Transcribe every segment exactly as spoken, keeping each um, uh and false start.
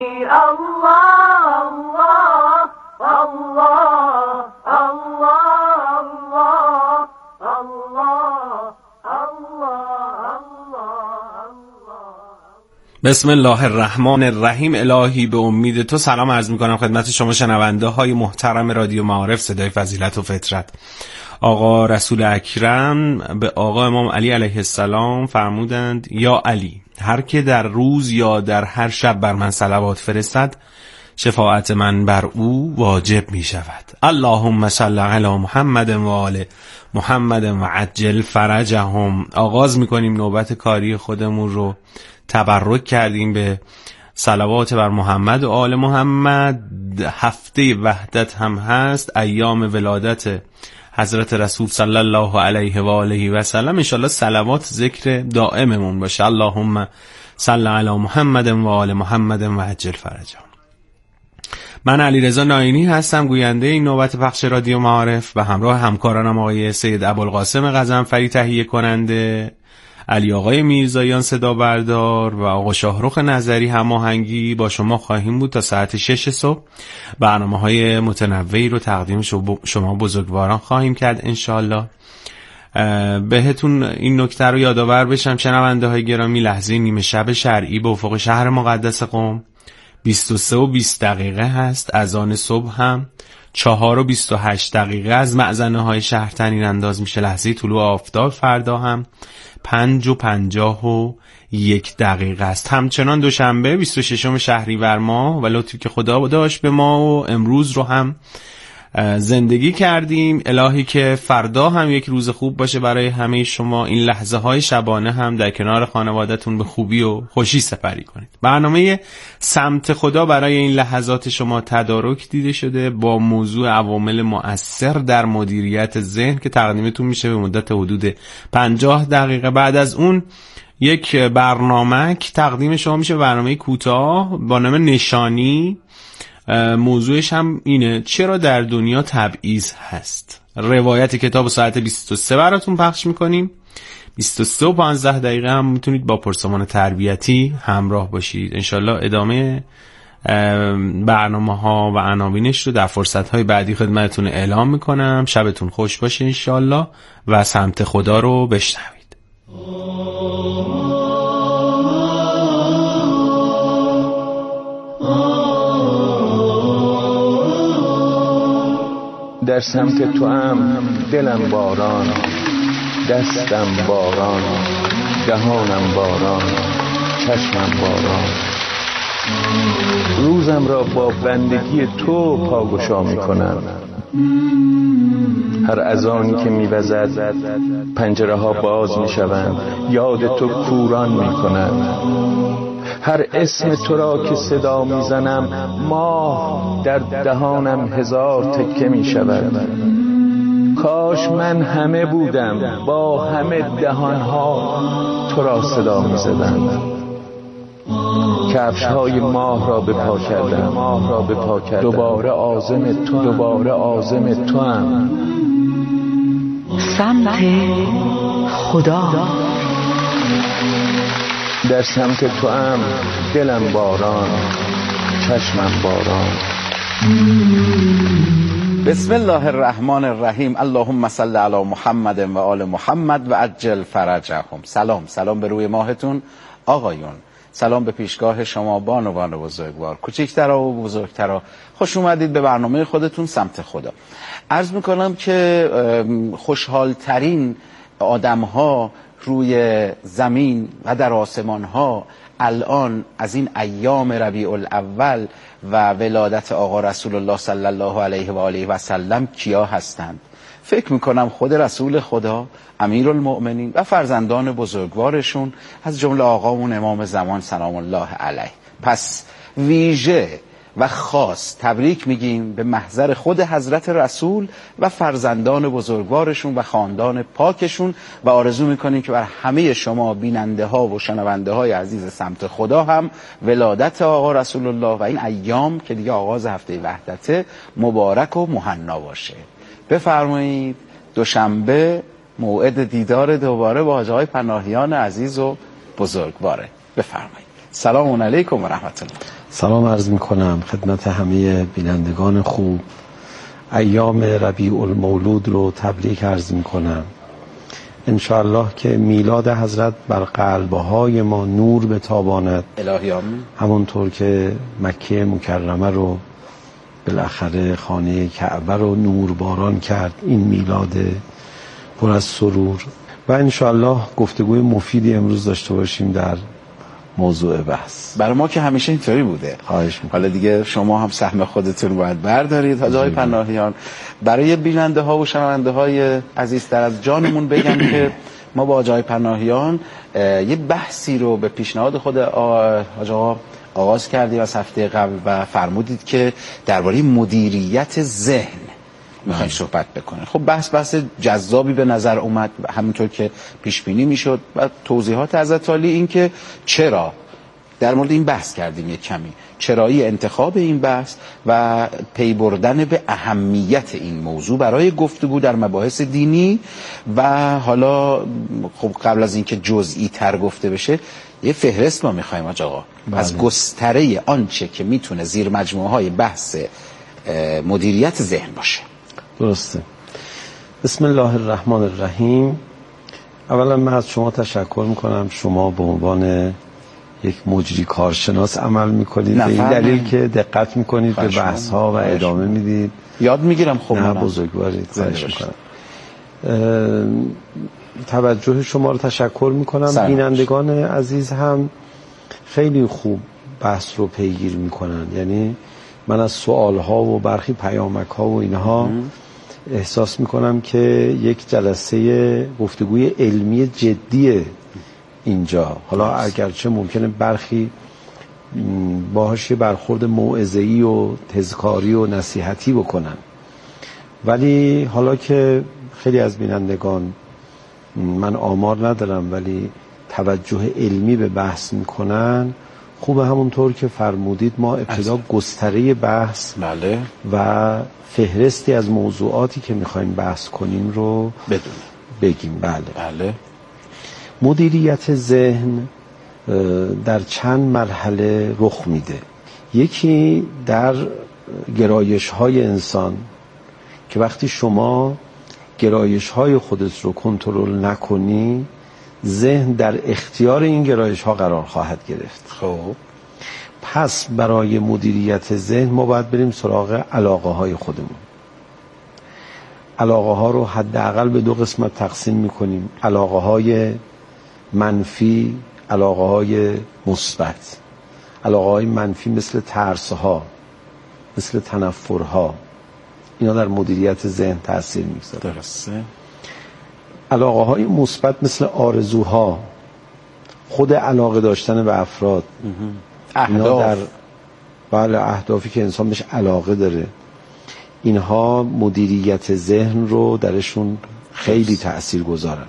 بسم الله الرحمن الرحیم. الهی به امید تو سلام عرض میکنم خدمت شما شنونده های محترم رادیو معارف صدای فضیلت و فطرت. آقا رسول اکرم به آقا امام علی علیه السلام فرمودند یا علی، هر که در روز یا در هر شب بر من صلوات فرستد شفاعت من بر او واجب می شود. اللهم صل علی محمد و آل محمد و عجل فرجهم. آغاز میکنیم نوبت کاری خودمون رو، تبرک کردیم به صلوات بر محمد و آل محمد. هفته وحدت هم هست، ایام ولادت حضرت رسول صلی الله علیه و آله و سلم. انشالله صلوات ذکر دائممون باشه. اللهم صل علی محمد و آل محمد و عجل فرجهم. من علیرضا ناینی هستم، گوینده این نوبت پخش رادیو معارف و همراه همکارانم آقای سید ابوالقاسم غضنفری تهیه کننده، علی آقای میرزایان صدا بردار و آقا شاهرخ نظری هماهنگی با شما خواهیم بود تا ساعت شش صبح. برنامه‌های متنوعی رو تقدیم شما بزرگواران خواهیم کرد انشالله. بهتون این نکته رو یادآور بشم شنونده های گرامی، لحظه نیمه شب شرعی به افق شهر مقدس قم بیست و سه و بیست دقیقه هست. اذان صبح هم چهار و بیست و هشت دقیقه از مأذنه های شهر طنین انداز میشه. لحظه طلوع آفتاب فردا هم پنج و پنجاه و یک دقیقه است. همچنان دوشنبه بیست و ششم شهریور ماه و لطفی که خدا داشت به ما و امروز رو هم زندگی کردیم. الهی که فردا هم یک روز خوب باشه برای همه شما. این لحظه های شبانه هم در کنار خانوادتون به خوبی و خوشی سپری کنید. برنامه سمت خدا برای این لحظات شما تدارک دیده شده با موضوع عوامل مؤثر در مدیریت ذهن که تقدیمتون میشه به مدت حدود پنجاه دقیقه. بعد از اون یک برنامه که تقدیم شما میشه، برنامه کوتاه با نام نشانی. موضوعش هم اینه چرا در دنیا تبعیض هست. روایت کتاب ساعت بیست و سه براتون پخش میکنیم. بیست و سه و پانزده دقیقه هم میتونید با پرسمان تربیتی همراه باشید. انشالله ادامه برنامه ها و عناوینش رو در فرصت های بعدی خدمتتون اعلام میکنم. شبتون خوش باشه انشالله و سمت خدا رو بشنوید. در سمت تو هم دلم باران، دستم باران، دهانم باران، چشمم باران. روزم را با بندگی تو پاگشا می کنم. هر اذانی که می وزد پنجره ها باز می شوند، یاد تو کوران می کنند. هر اسم تو را که صدا می زنم ماه در دهانم هزار تکه می شود. کاش من همه بودم با همه دهانها تو را صدا می زدم. کفش های ماه را به پا کردم، ماه را به پا کردم. دوباره عازم تو، دوباره عازم تو هم. سمت خدا. در سمت تو هم دلم باران، چشمم باران. بسم الله الرحمن الرحیم. اللهم صل علی محمد و آل محمد و عجل فرجهم. سلام سلام به روی ماهتون آقایون. سلام به پیشگاه شما بانوان بزرگوار، کوچکترها و بزرگترها. خوش اومدید به برنامه خودتون سمت خدا. عرض میکنم که خوشحال ترین آدم ها روی زمین و در آسمان ها الان از این ایام ربیع الاول و ولادت آقا رسول الله صلی الله علیه و آله و سلم کیا هستند؟ فکر میکنم خود رسول خدا، امیرالمؤمنین و فرزندان بزرگوارشون، از جمله آقامون امام زمان سلام الله علیه. پس ویژه و خاص تبریک میگیم به محضر خود حضرت رسول و فرزندان بزرگوارشون و خاندان پاکشون و آرزو میکنیم که بر همه شما بیننده ها و شنونده های عزیز سمت خدا هم ولادت آقا رسول الله و این ایام که دیگه آغاز هفته وحدت مبارک و مهنا باشه. بفرمایید دوشنبه موعد دیدار دوباره با حاج آقای پناهیان عزیز و بزرگواره. بفرمایید. سلام علیکم و رحمت الله. سلام عرض می کنم خدمت همه بینندگان خوب. ایام ربیع المولود رو تبریک عرض می کنم. انشاءالله که میلاد حضرت بر قلبهای ما نور بتاباند. الهی آمین. همونطور که مکه مکرمه رو بالاخره خانه کعبه رو نورباران کرد این میلاد پر از سرور. و انشاءالله گفتگوی مفیدی امروز داشته باشیم در موضوع بحث. برای ما که همیشه اینطوری بوده. خواهش می‌کنم. حالا دیگه شما هم سهم خودتون باید بردارید. حاج آقای پناهیان، برای بیننده ها و شنونده های عزیزتر از جانمون بگم که ما با حاج آقای پناهیان یه بحثی رو به پیشنهاد خود حاج آقا آغاز کردیم از هفته قبل و فرمودید که درباره مدیریت ذهن میخوایم صحبت بکنیم. خب بحث بحث جذابی به نظر اومد، همونطور که پیش بینی میشد و توضیحات حضرت عالی این که چرا در مورد این بحث کردیم یک کمی، چرایی انتخاب این بحث و پی بردن به اهمیت این موضوع برای گفتگو در مباحث دینی. و حالا خب قبل از اینکه جزئی تر گفته بشه یه فهرست ما میخوایم حاج آقا از گستره آنچه که میتونه زیر مجموعه های بحث مدیریت ذهن باشه. درسته. بسم الله الرحمن الرحیم. اولا من از شما تشکر میکنم، شما به عنوان یک مجری کارشناس عمل میکنید، به این دلیل که دقت میکنید به بحث ها و ادامه میدید. یاد میگیرم. خب نه بزرگوارید، خواهش میکنم. توجه شما رو تشکر میکنم. بینندگان عزیز هم خیلی خوب بحث رو پیگیر میکنن، یعنی من از سوال ها و برخی پیامک ها و اینها احساس میکنم که یک جلسه گفتگوی علمی جدیه اینجا. حالا اگرچه ممکنه برخی باهاش یه برخورد موعظه‌ای و تذکاری و نصیحتی بکنن، ولی حالا که خیلی از بینندگان، من آمار ندارم ولی توجه علمی به بحث میکنن، خوبه همونطور که فرمودید ما ابتدا گستره بحث بله. و فهرستی از موضوعاتی که میخوایم بحث کنیم رو بدونیم بگیم. بله. بله. مدیریت ذهن در چند مرحله رخ میده. یکی در گرایش های انسان که وقتی شما گرایش های خودت رو کنترل نکنی، ذهن در اختیار این گرایش ها قرار خواهد گرفت. خب پس برای مدیریت ذهن ما باید بریم سراغ علاقه های خودمون. علاقه ها رو حداقل به دو قسمت تقسیم میکنیم: علاقه های منفی، علاقه های مثبت. علاقه های منفی مثل ترس ها، مثل تنفر ها، اینا در مدیریت ذهن تاثیر میگذارن. درسته. علاقه های مثبت مثل آرزوها، خود علاقه داشتن به افراد، اینا در بله اهدافی که انسان بهش علاقه داره، اینها مدیریت ذهن رو درشون خیلی تأثیر گذارن.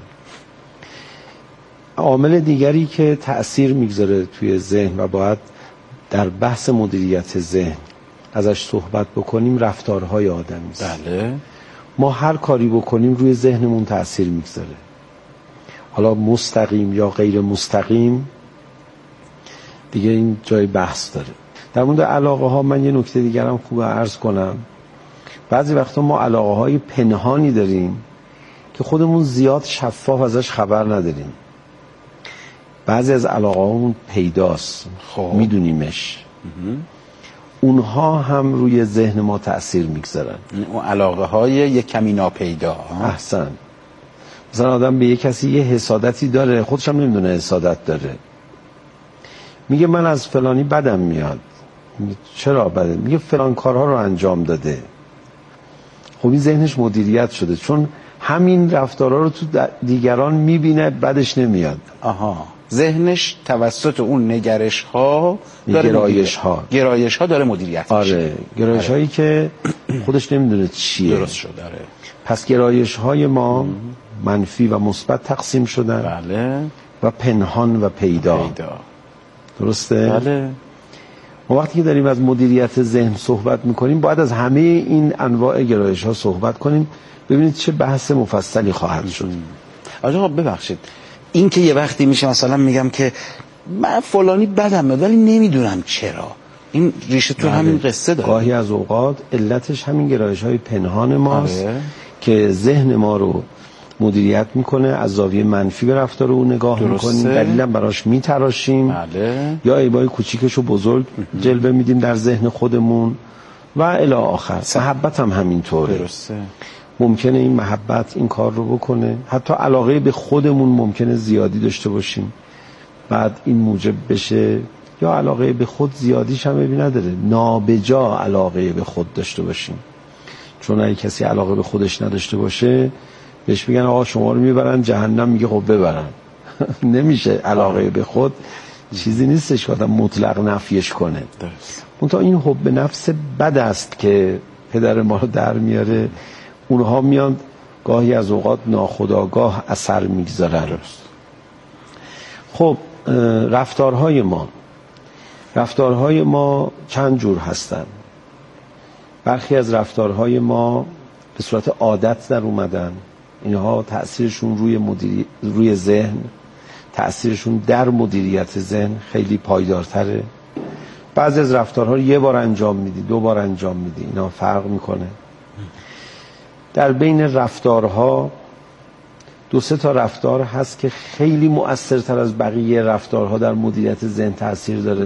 عامل دیگری که تأثیر میگذاره توی ذهن و باید در بحث مدیریت ذهن ازش صحبت بکنیم، رفتارهای آدمی است. بله. ما هر کاری بکنیم روی ذهنمون تأثیر میگذاره، حالا مستقیم یا غیر مستقیم دیگه این جای بحث داره. در مورد علاقه ها من یه نکته دیگرم خوبه عرض کنم. بعضی وقتا ما علاقه های پنهانی داریم که خودمون زیاد شفاف ازش خبر نداریم. بعضی از علاقه هامون پیداست، خب. میدونیمش. اونها هم روی ذهن ما تأثیر میگذارن. اون علاقه های یک کمی ناپیدا. احسن. مثلا آدم به یک کسی یه حسادتی داره، خودش هم نمیدونه حسادت داره، میگه من از فلانی بدم میاد. میگه چرا بده؟ میگه فلان کارها رو انجام داده. خب این ذهنش مدیریت شده، چون همین رفتارها رو تو دیگران میبینه، بدش نمیاد. آها. ذهنش توسط اون نگرش ها داره گرایش ها گرایش ها داره مدیریت میشه. آره، گرایش هایی که خودش نمیدونه چیه. درست شد. آره. پس گرایش های ما منفی و مثبت تقسیم شدن. بله. و پنهان و پیدا. پیدا. درسته؟ بله. ما وقتی که داریم از مدیریت ذهن صحبت میکنیم باید از همه این انواع گرایش ها صحبت کنیم. ببینید چه بحث مفصلی خواهد شد. آقا ببخشید، این که یه وقتی میشه مثلا میگم که من فلانی بدم میاد ولی نمیدونم چرا، این ریشه تو همین قصه داره. گاهی از اوقات علتش همین گرایش‌های پنهان ماست آره. که ذهن ما رو مدیریت میکنه، از زاویه منفی به رفتار او نگاه میکنیم، دلیلا براش میتراشیم، بله. یا عیبای کوچیکش رو بزرگ جلوه میدیم در ذهن خودمون و الی آخر. محبت هم همینطوره. درسته. ممکنه این محبت این کار رو بکنه، حتی علاقه به خودمون ممکنه زیادی داشته باشیم، بعد این موجب بشه، یا علاقه به خود زیادیش هم ببین نداره، نابجا علاقه به خود داشته باشیم. چون اگه کسی علاقه به خودش نداشته باشه بهش میگن آقا شما رو میبرن جهنم، میگه خب ببرن. نمیشه. علاقه به خود چیزی نیستش که آدم مطلق نفیش کنه. درست. اون تا این حب نفس بد است که پدر ما رو در میاره، اونها میان گاهی از اوقات ناخودآگاه اثر میگذارن. خب رفتارهای ما رفتارهای ما چند جور هستن. برخی از رفتارهای ما به صورت عادت در اومدن، اینها تأثیرشون روی مدیری... روی ذهن، تأثیرشون در مدیریت ذهن خیلی پایدارتره. بعضی از رفتارها رو یه بار انجام میدی، دو بار انجام میدی، اینا فرق میکنه. در بین رفتارها دو سه تا رفتار هست که خیلی مؤثرتر از بقیه رفتارها در مدیریت ذهن تأثیر داره.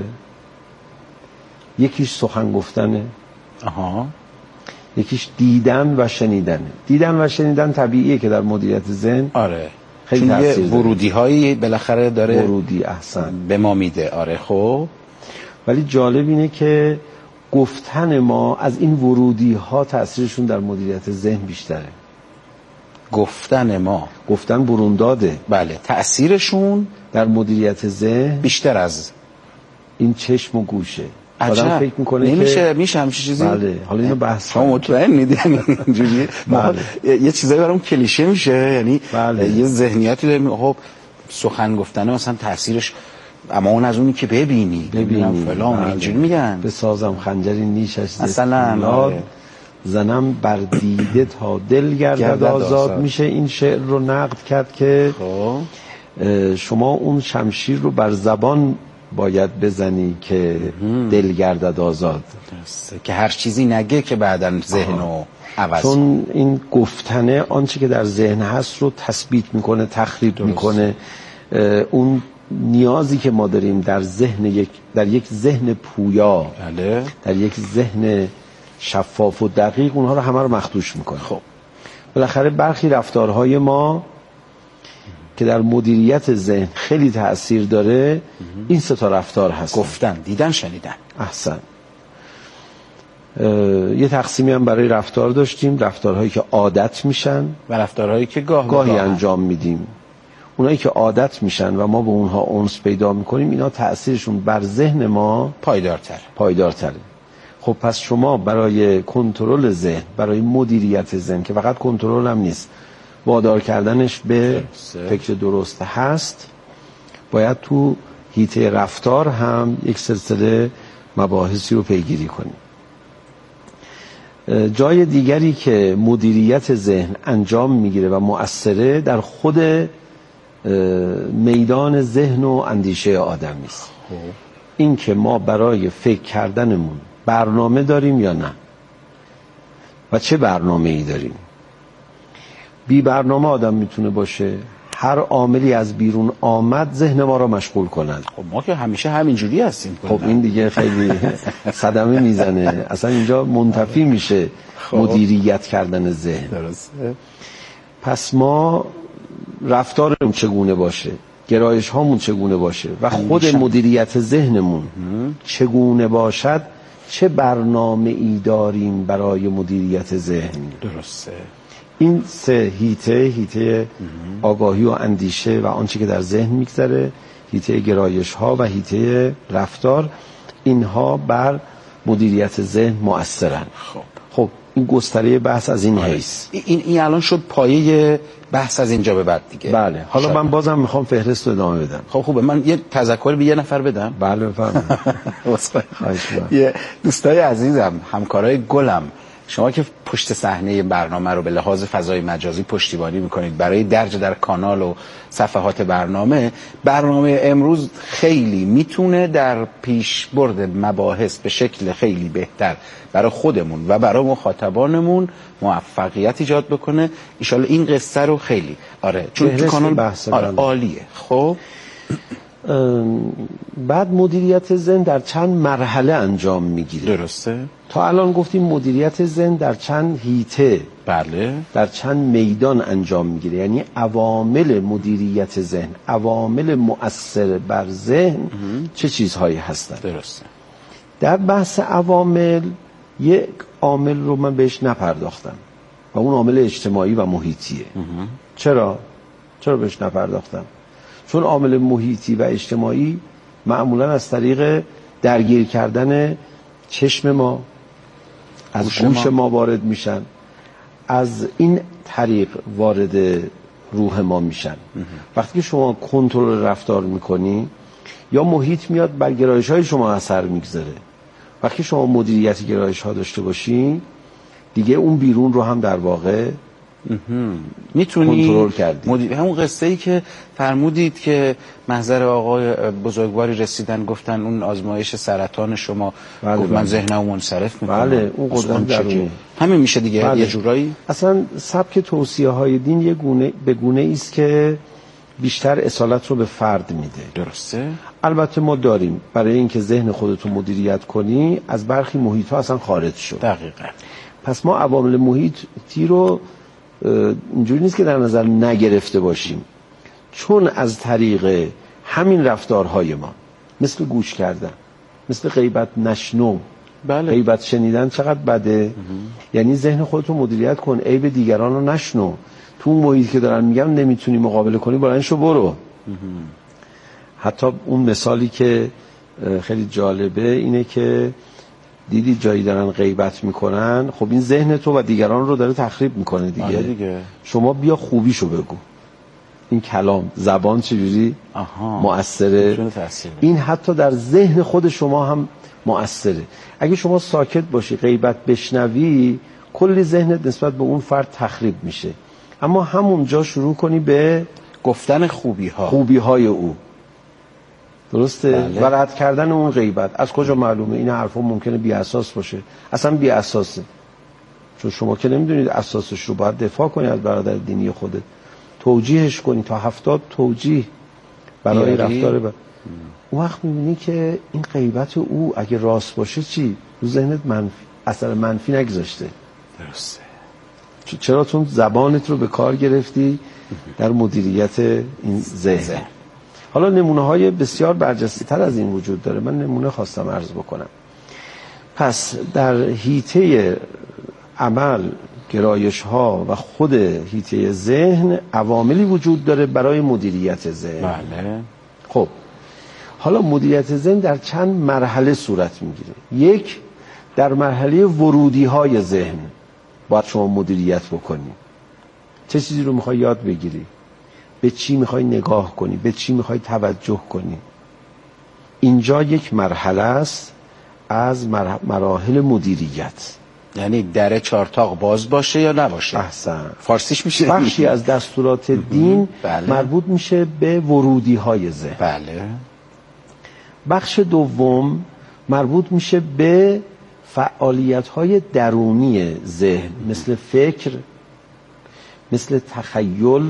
یکیش سخن گفتنه، آها. یکیش دیدن و شنیدنه. دیدن و شنیدن طبیعیه که در مدیریت ذهن آره خیلی تأثیر داره. ورودی هایی بالاخره داره، ورودی احسن به ما میده. آره. خب ولی جالب اینه که گفتن ما از این ورودی ها تأثیرشون در مدیریت ذهن بیشتره. گفتن ما گفتن برون داده. بله. تأثیرشون در مدیریت ذهن بیشتر از این چشم و گوشه. عجب. آدم فکر میکنه نمیشه که میشه همچین چیزی. بله. حالا اینو بحث شما مطمئنید یعنی اینجوریه؟ بله. یه چیزایی برام کلیشه میشه، یعنی بله. یه ذهنیتی داریم خب سخن گفتن مثلا تاثیرش، اما اون از اونی که ببینی ببینی فلان بله. اینجوری میگن. به سازم خنجری نیشش مثلا آره. زنم بر دیده تا دل گردد آزاد. میشه این شعر رو نقد کرد که خب شما اون شمشیر رو بر زبان باید بزنی که دل گردد آزاد، که هر چیزی نگه که بعدن ذهن رو عوض. چون این گفتنه آنچه که در ذهن هست رو تثبیت میکنه، تخریب درست. میکنه. اون نیازی که ما داریم در ذهن یک در یک ذهن پویا، بله. در یک ذهن شفاف و دقیق، اونها رو همه رو مخدوش میکنه. خب بالاخره برخی رفتارهای ما که در مدیریت ذهن خیلی تأثیر داره، این سه تا رفتار هست: گفتن، دیدن، شنیدن. احسن. یه تقسیمی هم برای رفتار داشتیم، رفتارهایی که عادت میشن و رفتارهایی که گاه گاهی گاه انجام میدیم. اونایی که عادت میشن و ما به اونها اونس پیدا میکنیم، اینا تأثیرشون بر ذهن ما پایدارتر پایدارتره. خب پس شما برای کنترل ذهن، برای مدیریت ذهن که فقط کنترل هم نیست، وادار کردنش به فکر درست هست، باید تو حیطه رفتار هم یک سلسله مباحثی رو پیگیری کنیم. جای دیگری که مدیریت ذهن انجام میگیره و مؤثره در خود میدان ذهن و اندیشه آدمی است. این که ما برای فکر کردنمون برنامه داریم یا نه و چه برنامه ای داریم. بی برنامه آدم میتونه باشه، هر عاملی از بیرون آمد ذهن ما رو مشغول کنن. خب ما که همیشه همینجوری هستیم. خب این دیگه خیلی صدمه میزنه، اصلا اینجا منتفی میشه خب. مدیریت کردن ذهن. درسته. پس ما رفتارمون چگونه باشه، گرایش هامون چگونه باشه و خود مدیریت ذهنمون چگونه باشد، چه برنامه ای داریم برای مدیریت ذهن. درسته. این سه هیته، هیته آگاهی و اندیشه و آنچه که در ذهن میگذره، هیته گرایش ها و هیته رفتار، اینها بر مدیریت ذهن مؤثرن. خب خب این گستره بحث از این حیث. این این الان شد پایه بحث از اینجا به بعد دیگه. بله. حالا شاید. من بازم میخوام فهرست رو ادامه بدم. خب خوبه، من یه تذکر به یه نفر بدم. بله بفرمایید. یه دوستای عزیزم، همکارای گلم شما که پشت صحنه برنامه رو به لحاظ فضای مجازی پشتیبانی میکنید برای درج در کانال و صفحات برنامه، برنامه امروز خیلی میتونه در پیشبرد مباحث به شکل خیلی بهتر برای خودمون و برای مخاطبانمون موفقیت ایجاد بکنه. ایشالا این قصه رو خیلی آره چون تو کانال آره عالیه. خب بعد مدیریت ذهن در چند مرحله انجام میگیره. درسته. تا الان گفتیم مدیریت ذهن در چند حیطه، بله، در چند میدان انجام میگیره. یعنی عوامل مدیریت ذهن، عوامل مؤثر بر ذهن چه چیزهایی هستند. درسته. در بحث عوامل یک عامل رو من بهش نپرداختم و اون عامل اجتماعی و محیطیه. چرا؟ چرا بهش نپرداختم؟ چون عامل محیطی و اجتماعی معمولا از طریق درگیر کردن چشم ما، از گوش ما وارد میشن، از این طریق وارد روح ما میشن. وقتی که شما کنترل رفتار میکنی یا محیط میاد بر گرایش های شما اثر میگذاره. وقتی شما مدیریت گرایش ها داشته باشی دیگه اون بیرون رو هم در واقع میتونی کنترل کردی. مدیر... همون قصه ای که فرمودید که محضر آقای بزرگواری رسیدن گفتن اون آزمایش سرطان شما، بله گفت بله. من ذهنمو منصرف میکنم. بله اون قدرت درونه. همین میشه دیگه. بله. یه جورایی اصلا سبک توصیه های دین یه گونه به گونه است که بیشتر اصالت رو به فرد میده. درسته. البته ما داریم برای اینکه ذهن خودتو مدیریت کنی از برخی محیط ها اصلا خارج شد. دقیقاً. پس ما عوامل محیطی رو اینجوری نیست که در نظر نگرفته باشیم، چون از طریق همین رفتارهای ما مثل گوش کردن، مثل غیبت نشنو، بله. غیبت شنیدن چقدر بده. یعنی ذهن خودتو مدیریت کن، عیب دیگران رو نشنو. تو اون محیط که دارن میگم نمیتونی مقابله کنی بلندشو برو. حتی اون مثالی که خیلی جالبه اینه که دیدی جایی دارن غیبت میکنن، خب این ذهن تو و دیگران رو داره تخریب میکنه دیگه. آره دیگه. شما بیا خوبیشو بگو. این کلام زبان چجوری مؤثره، این حتی در ذهن خود شما هم مؤثره. اگه شما ساکت باشی غیبت بشنوی کلی ذهنت نسبت به اون فرد تخریب میشه، اما همونجا شروع کنی به گفتن خوبی ها خوبی های او. درسته؟ بله. و رد کردن اون غیبت. از کجا معلومه این حرفا ممکنه بی اساس باشه؟ اصلا بی اساسه، چون شما که نمیدونید اساسش رو. باید دفاع کنی از برادر دینی خودت، توجیهش کنی تا هفتاد توجیه برای رفتار بر... اون وقت میبینی که این غیبت او اگه راست باشه چی؟ رو ذهنت منفی، اثر منفی نگذاشته. درسته. چرا؟ چون زبانت رو به کار گرفتی در مدیریت این ذهن. حالا نمونه های بسیار برجسته تر از این وجود داره، من نمونه خواستم عرض بکنم. پس در حیطه عمل، گرایش ها و خود حیطه ذهن عواملی وجود داره برای مدیریت ذهن. بله. خب حالا مدیریت ذهن در چند مرحله صورت میگیره. یک، در مرحله ورودی های ذهن باید شما مدیریت بکنی. چه چیزی رو میخوای یاد بگیری؟ به چی میخوای نگاه کنی؟ به چی میخوای توجه کنی؟ اینجا یک مرحله است از مراحل مدیریت. یعنی در چارتاق باز باشه یا نباشه؟ احسن. فارسیش میشه بخشی از دستورات دین بله. مربوط میشه به ورودی های ذهن. بله. بخش دوم مربوط میشه به فعالیت های درونی ذهن، مثل فکر، مثل تخیل،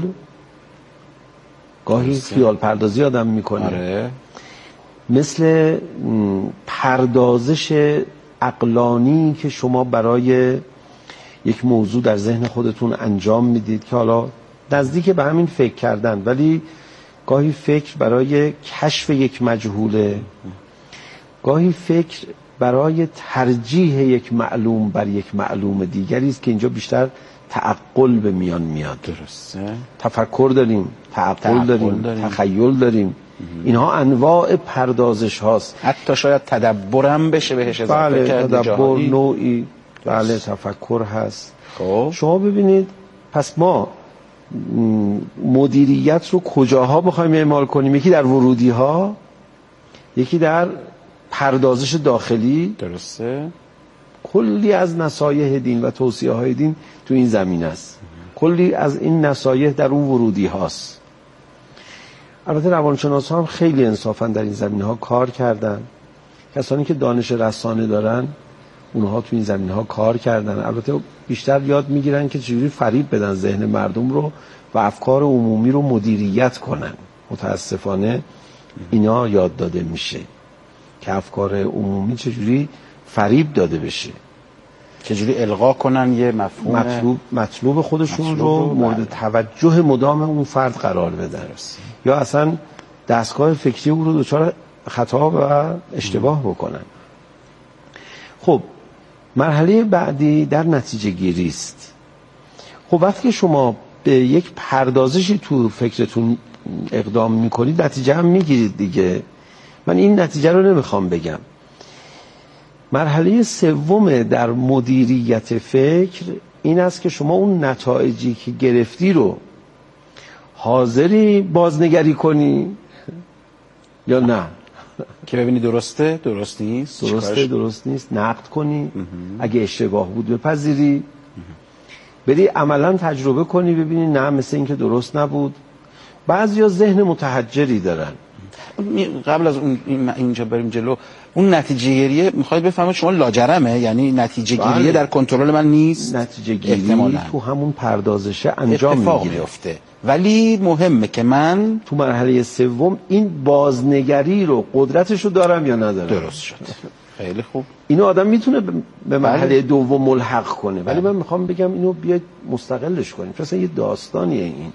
گاهی خیال پردازی آدم میکنه. آره. مثل پردازش عقلانی که شما برای یک موضوع در ذهن خودتون انجام میدید که حالا نزدیک به همین فکر کردن، ولی گاهی فکر برای کشف یک مجهوله، گاهی فکر برای ترجیح یک معلوم بر یک معلوم دیگری است که اینجا بیشتر تعقل به میان میاد. درسته. تفکر داریم، تعقل, تعقل داریم، داریم، تخیل داریم. اینها انواع پردازش هاست. حتی شاید تدبرم بشه بهش اضافه بله، کرد. تدبر نوعی. بله، تفکر هست. خب شما ببینید، پس ما مدیریت رو کجاها بخوایم اعمال کنیم؟ یکی در ورودی ها، یکی در پردازش داخلی. درسته. کلی از نصایح دین و توصیه های دین تو این زمینه است. کلی از این نصایح در اون ورودی هاست. البته روانشناس ها هم خیلی انصافا در این زمینه ها کار کردن. کسانی که دانش رسانه دارن اونها تو این زمینه ها کار کردن. البته بیشتر یاد میگیرن که چجوری فریب بدن ذهن مردم رو و افکار عمومی رو مدیریت کنن. متاسفانه اینا یاد داده میشه که افکار عمومی چجوری فریب داده بشه، چجوری القا کنن یه مفهوم مطلوب مطلوب خودشون مطلوب رو رو مورد توجه مدام اون فرد قرار بدن یا اصلا دستگاه فکری او رو دچار خطا و اشتباه بکنن. خب مرحله بعدی در نتیجه گیری است. خب وقتی که شما به یک پردازشی تو فکرتون اقدام میکنید نتیجه هم میگیرید دیگه. من این نتیجه رو نمیخوام بگم. مرحله سوم در مدیریت فکر این است که شما اون نتایجی که گرفتی رو حاضری بازنگری کنی یا نه، که ببینی درسته درست نیست، درسته درست نیست، نقد کنی، اگه اشتباه بود بپذیری، بری عملا تجربه کنی ببینی نه مثل این که درست نبود. بعضیا ذهن متحجری دارن. قبل از اون اینجا بریم جلو، اون نتیجه گیریه میخواید بفهمید شما لاجرمه، یعنی نتیجه گیریه بله. در کنترل من نیست، نتیجه گیری تو همون پردازشه انجام میگیره، میفته. ولی مهمه که من تو مرحله سوم این بازنگری رو قدرتش رو دارم یا ندارم. درست شد. خیلی خوب. اینو آدم میتونه به مرحله بله. دوم ملحق کنه، ولی بله. من میخوام بگم اینو بیاید مستقلش کنیم. مثلا یه داستانیه این.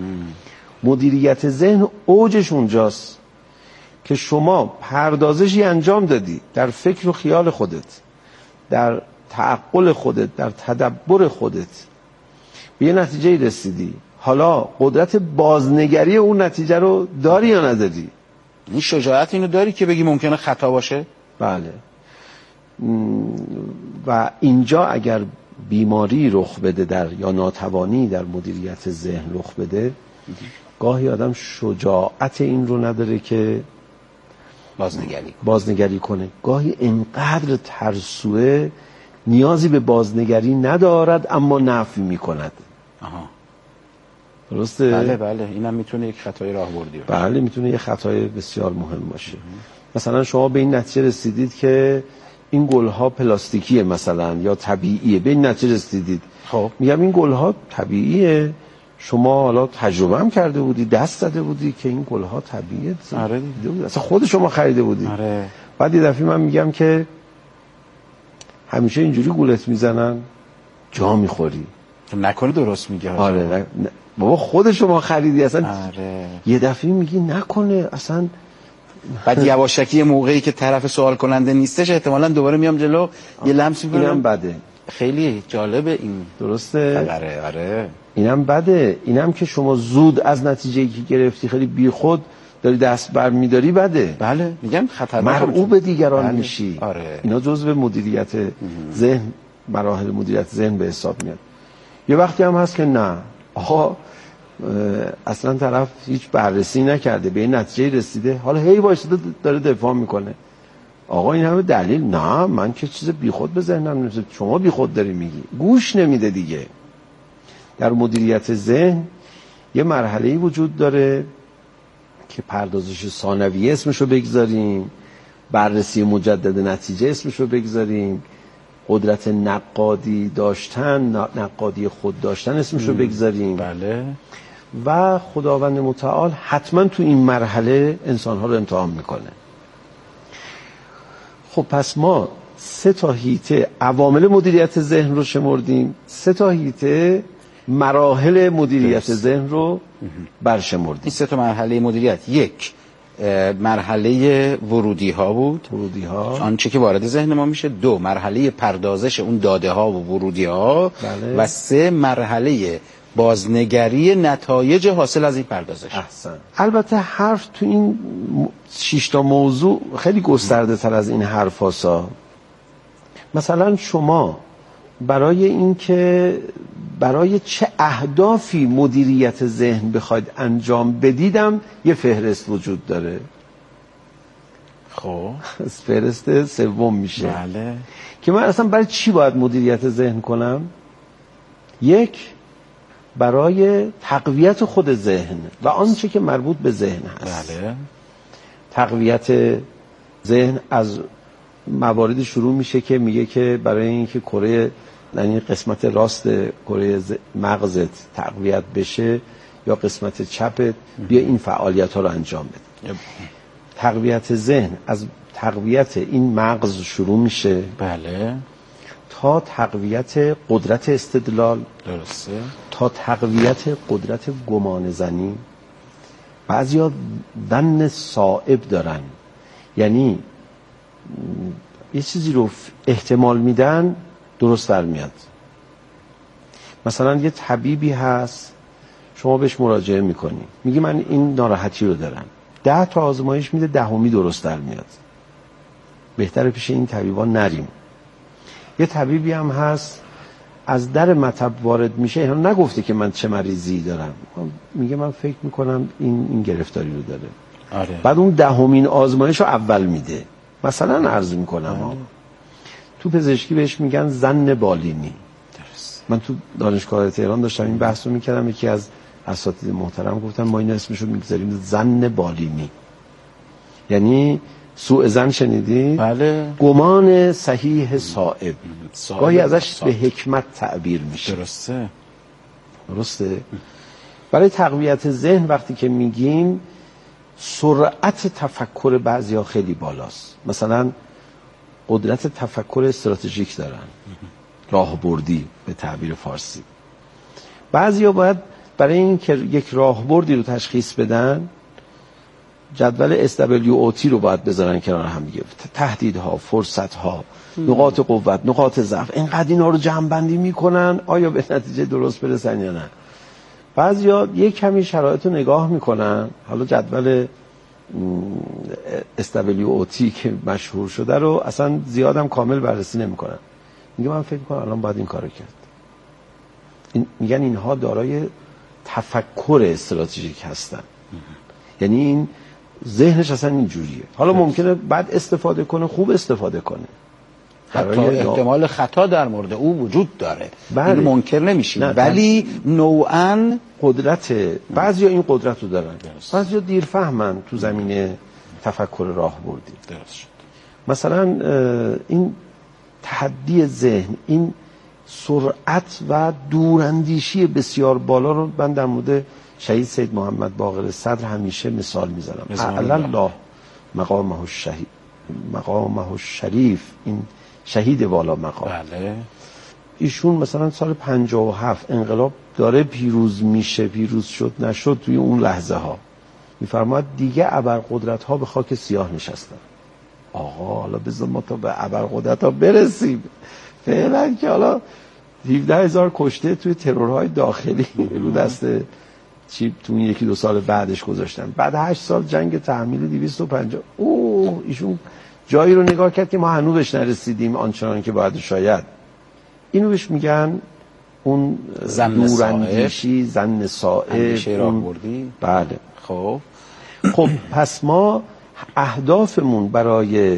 مدیریت ذهن اوجش اونجاست که شما پردازشی انجام دادی در فکر و خیال خودت، در تعقل خودت، در تدبر خودت، به یه نتیجه رسیدی. حالا قدرت بازنگری اون نتیجه رو داری یا نداری؟ این شجاعت اینو داری که بگی ممکنه خطا باشه؟ بله. و اینجا اگر بیماری رخ بده در یا ناتوانی در مدیریت ذهن رخ بده، گاهی آدم شجاعت این رو نداره که بازنگری بازنگری کنه. گاهی انقدر ترسوه نیازی به بازنگری ندارد اما نفی میکند. آها. درسته؟ بله بله، اینم میتونه یک خطای راهبردی باشه. بله میتونه یک خطای بسیار مهم باشه. مثلا شما به این نتیجه رسیدید که این گلها پلاستیکیه مثلا یا طبیعیه، به این نتیجه رسیدید. خب میگم این گلها طبیعیه، شما حالا تجربه هم کرده بودی، دست زده بودی که این گلها طبیعیه. آره اصلا خود شما خریده بودی. آره. بعد یه دفعه من میگم که همیشه اینجوری گولت میزنن جا میخوری. نکنه درست میگه. آره نه... بابا خود شما خریدی اصلا. آره. یه دفعه میگی نکنه اصلا. بعد یواشکی موقعی که طرف سوال کننده نیستش احتمالاً دوباره میام جلو یه لمس میکنم. اینم بده. خیلی جالبه این. درسته؟ آره آره. اینم بده. اینم که شما زود از نتیجه‌ای که گرفتی خیلی بیخود داری دست بر میداری بده. بله میگم خطرناک. مرعوب دیگران بله. میشی. آره. اینا جزء مدیریت ذهن، مراحل مدیریت ذهن به حساب میاد. یه وقتی هم هست که نه آقا اصلا طرف هیچ بررسی نکرده به این نتیجه رسیده، حالا هی وایساده داره دفاع میکنه. آقا این همه دلیل؟ نه من که چیز بیخود به ذهنم نمیاد. شما بیخود داری میگی. گوش نمیده دیگه. در مدیریت ذهن یه مرحله‌ای وجود داره که پردازش ثانویه اسمشو بگذاریم، بررسی مجدد نتیجه اسمشو بگذاریم، قدرت نقادی داشتن، نقادی خود داشتن اسمشو بگذاریم. بله. و خداوند متعال حتما تو این مرحله انسان‌ها رو امتحان میکنه. خب پس ما سه تا هیته عوامل مدیریت ذهن رو شمردیم، سه تا هیته مراحل مدیریت دست. ذهن رو برشمردیم. این سه تا مرحله مدیریت، یک مرحله ورودی ها بود، ورودی ها آنچه که وارد ذهن ما میشه، دو مرحله پردازش اون داده ها و ورودی ها، بله. و سه مرحله بازنگری نتایج حاصل از این پردازش. احسن. البته حرف تو این شش تا موضوع خیلی گسترده تر از این حرف هاسا. مثلا شما برای اینکه برای چه اهدافی مدیریت ذهن بخواید انجام بدیدم یه فهرست وجود داره. خب فهرست سوم میشه. بله. که من اصلا برای چی باید مدیریت ذهن کنم؟ یک، برای تقویت خود ذهن و آنچه که مربوط به ذهن هست. بله. تقویت ذهن از مواردی شروع میشه که میگه که برای اینکه کره، یعنی قسمت راست کره مغزت تقویت بشه یا قسمت چپت، بیا این فعالیت ها رو انجام بده. تقویت ذهن از تقویت این مغز شروع میشه. بله. تا تقویت قدرت استدلال. درسته. تا تقویت قدرت گمان زنی. بعضیا ظن صائب دارن، یعنی یه چیزی رو احتمال میدن درست در میاد. مثلا یه طبیبی هست، شما بهش مراجعه میکنی، میگی من این ناراحتی رو دارم، ده تا آزمایش میده، دهمی درست در میاد. بهتره پیش این طبیبا نریم. یه طبیبی هم هست از در مطب وارد میشه، اینا نگفته که من چه مریضی دارم، میگه من فکر میکنم این این گرفتاری رو داره. آره. بعد اون دهمین آزمایش رو اول میده. مثلا عرض میکنم آره. تو پزشکی بهش میگن ظن بالینی. درست. من تو دانشگاه تهران داشتم این بحث رو میکردم، یکی از اساتید محترم گفتن ما این اسمشو میگذاریم ظن بالینی، یعنی سوء ظن. شنیدی؟ بله. گمان صحیح صائب. گاهی ازش صائب. به حکمت تعبیر میشه. درسته. درسته. برای تقویت ذهن وقتی که میگیم سرعت تفکر بعضیا خیلی بالاست. مثلا قدرت تفکر استراتژیک دارن، راهبردی به تعبیر فارسی. بعضیا باید برای این که یک راهبردی رو تشخیص بدن جدول اس دبلیو او تی رو باید بذارن کنار هم دیگه، تهدیدها، فرصتها، نقاط قوت، نقاط ضعف، اینقدر اینا رو جمع بندی میکنن آیا به نتیجه درست برسن یا نه. بعضیا یک کمی شرایط رو نگاه میکنن، حالا جدول اس دبلیو او تی که مشهور شده رو اصلا زیادم کامل بررسی نمیکنن، میگه من فکر میکنم الان باید این کارو کرد. این میگن اینها دارای تفکر استراتژیک هستن، یعنی این ذهنش اصلا اینجوریه. حالا ممکنه بعد استفاده کنه، خوب استفاده کنه، حتی احتمال خطا در مورد او وجود داره، بله. این منکر نمیشیم، ولی نوعاً قدرت بعضیا این قدرت رو دارن، بعضیا دیر فهمن تو زمینه تفکر راهبردی. درست شد. مثلا این تحدی ذهن، این سرعت و دوراندیشی بسیار بالا رو من در مورد شهید سید محمد باقر صدر همیشه مثال میزنم. اعلی الله مقامه الشهید، مقامه الشریف، این شهید والا مقام. بله. ایشون مثلا سال پنجاه و هفت انقلاب داره پیروز میشه، پیروز شد نشد، توی اون لحظه ها میفرماید دیگه ابرقدرت ها به خاک سیاه نشستن. آقا حالا بذار ما تا به ابرقدرت ها برسیم، فعلا که حالا هفده هزار کشته توی ترورهای داخلی رو دست چی تو این یکی دو سال بعدش گذاشتن، بعد هشت سال جنگ تحمیل دویست و پنجاه. اوه ایشون جایی رو نگاه کرد که ما هنوز بهش نرسیدیم آنچنان که باید. شاید اینو بهش میگن اون دوراندیشی، ظن صائب، راهبردی. بله. خب خب پس ما اهدافمون برای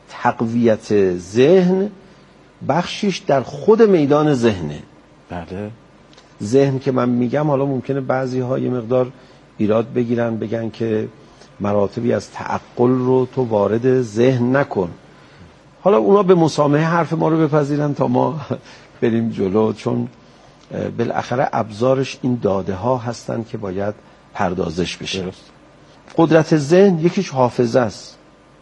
تقویت ذهن بخشیش در خود میدان ذهنه. بله. ذهن که من میگم حالا ممکنه بعضی ها یه مقدار ایراد بگیرن، بگن که مراتبی از تعقل رو تو وارد ذهن نکن. حالا اونا به مسامحه حرف ما رو بپذیرن تا ما بریم جلو، چون بالاخره ابزارش این داده ها هستن که باید پردازش بشه. درست. قدرت ذهن یکیش حافظه است.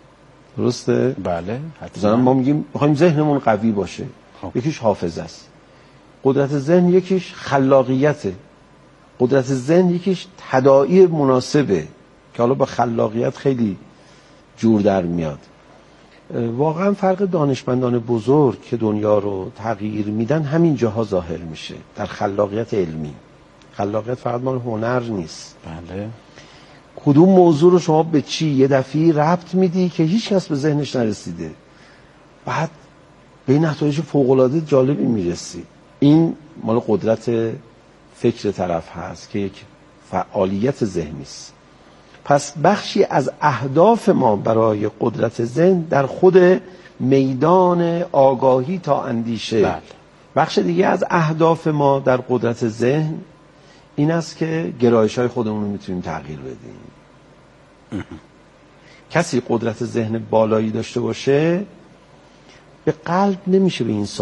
درسته؟ بله. مثلا ما میگیم میخوایم ذهنمون قوی باشه، خب. یکیش حافظه است. قدرت ذهن یکیش خلاقیته. قدرت ذهن یکیش تداعی مناسبه که حالا با خلاقیت خیلی جور در میاد. واقعا فرق دانشمندان بزرگ که دنیا رو تغییر میدن همین جاها ظاهر میشه، در خلاقیت علمی. خلاقیت فقط مال هنر نیست. بله. کدوم موضوع رو شما به چی یه دفعی ربط میدی که هیچ کس به ذهنش نرسیده، بعد به نتایج فوق‌العاده جالبی میرسی. این مال قدرت فکر طرف هست که یک فعالیت ذهنی است. پس بخشی از اهداف ما برای قدرت ذهن در خود میدان آگاهی تا اندیشه. بله. بخش دیگه از اهداف ما در قدرت ذهن این است که گرایش های خودمون رو میتونیم تغییر بدیم. کسی قدرت ذهن بالایی داشته باشه به قلب نمیشه به این